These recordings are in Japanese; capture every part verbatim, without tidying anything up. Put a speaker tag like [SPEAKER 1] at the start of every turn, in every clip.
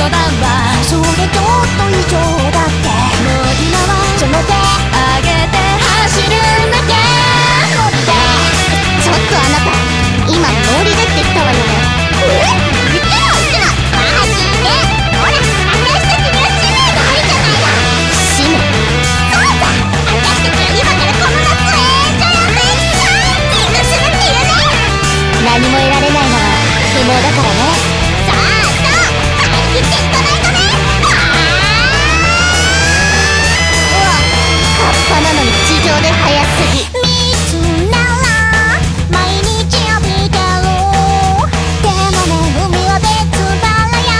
[SPEAKER 1] だわ。
[SPEAKER 2] それちょっと異常だって。
[SPEAKER 1] もう今は
[SPEAKER 2] その手
[SPEAKER 1] 上げて走るんだけ。
[SPEAKER 2] ノリで。ちょっとあなた今ノリでって言ったわよね。え？言ってない言ってない。マジで。ほら私たちには使命があるじゃないの。使命？そうさ、私たちは今からこの夏をエンジョイアンドエキサイティングするっていうね。何も得られないのは不毛だからね。そうそう、張り切っていかないとね。うわ、カッパなのに地上で速すぎ。密なら毎日浴びてる。でもね、海は別腹よ。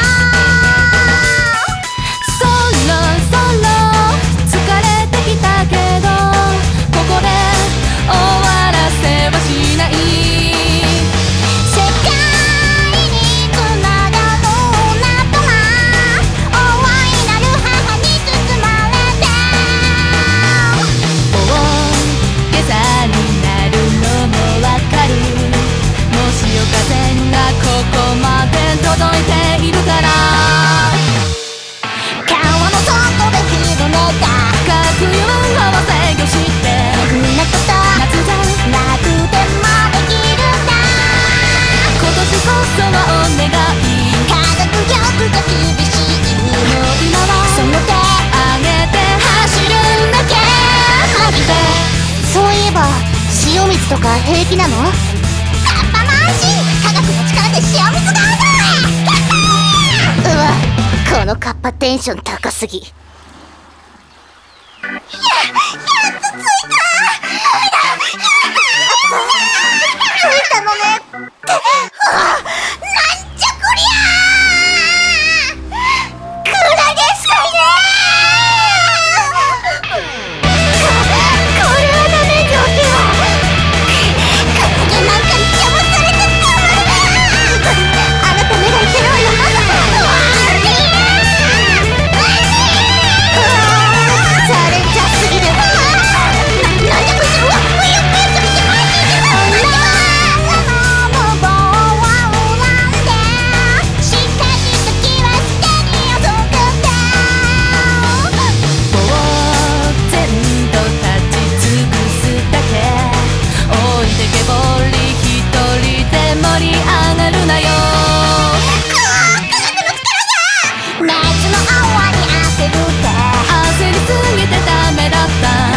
[SPEAKER 1] そろそろ疲れてきたけど、ここで終わらせはしない。
[SPEAKER 2] 世界につながる仲間、大いなる母に包まれて。
[SPEAKER 1] 大げさになるのもわかる。もし夜風がここまで届いているから。
[SPEAKER 2] 川の底で広めた
[SPEAKER 1] 各有を制御して
[SPEAKER 2] 船とと
[SPEAKER 1] 夏じゃ
[SPEAKER 2] なくてもできるんだ。
[SPEAKER 1] 今年こそはお願い。
[SPEAKER 2] 科学力が厳しい。
[SPEAKER 1] もう今は
[SPEAKER 2] その手
[SPEAKER 1] 上げて走るんだけ。マジで
[SPEAKER 2] そういえば塩水とか平気なの？カッパも安心。科学の力で塩水がある。うわ、このカッパテンション高すぎ。や、やっと着いた。着いたのね。ってうわ、なんじゃこりゃー。クラゲスカイねー。ここれはダメ条件は。クラゲなんかに邪魔されてたまる。あなた目がいってるわよ。まさか。うわー、チャレンジャーすぎる。な、なんじゃこいつ。うわ、ぷよぷよとしてマジで。もう棒は恨んで。しかし時はすでに遅くて。
[SPEAKER 1] 呆然と立ち尽くすだけ。置いてけぼり一人で盛り上がるなよ。
[SPEAKER 2] 夏の泡に焦るって。
[SPEAKER 1] 焦りすぎてダメだった。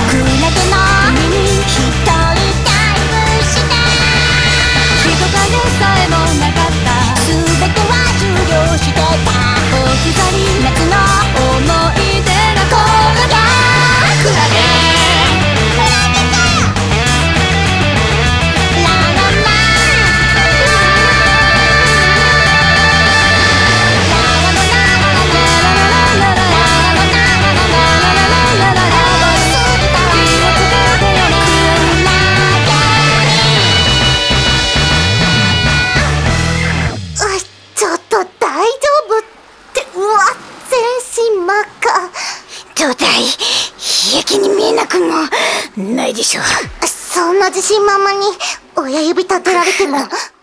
[SPEAKER 2] クラゲの海に一人ダイブして。
[SPEAKER 1] 人影さえもなかった。
[SPEAKER 2] 全ては終了してた。
[SPEAKER 1] 置き去り
[SPEAKER 2] 夏の
[SPEAKER 1] 思い出が転がクラゲ。
[SPEAKER 2] クラゲかよ。ララララちょっと大丈夫って。うわ、全身真っ赤。状態冷え気に見えなくもないでしょ。そんな自信満々に親指立てられても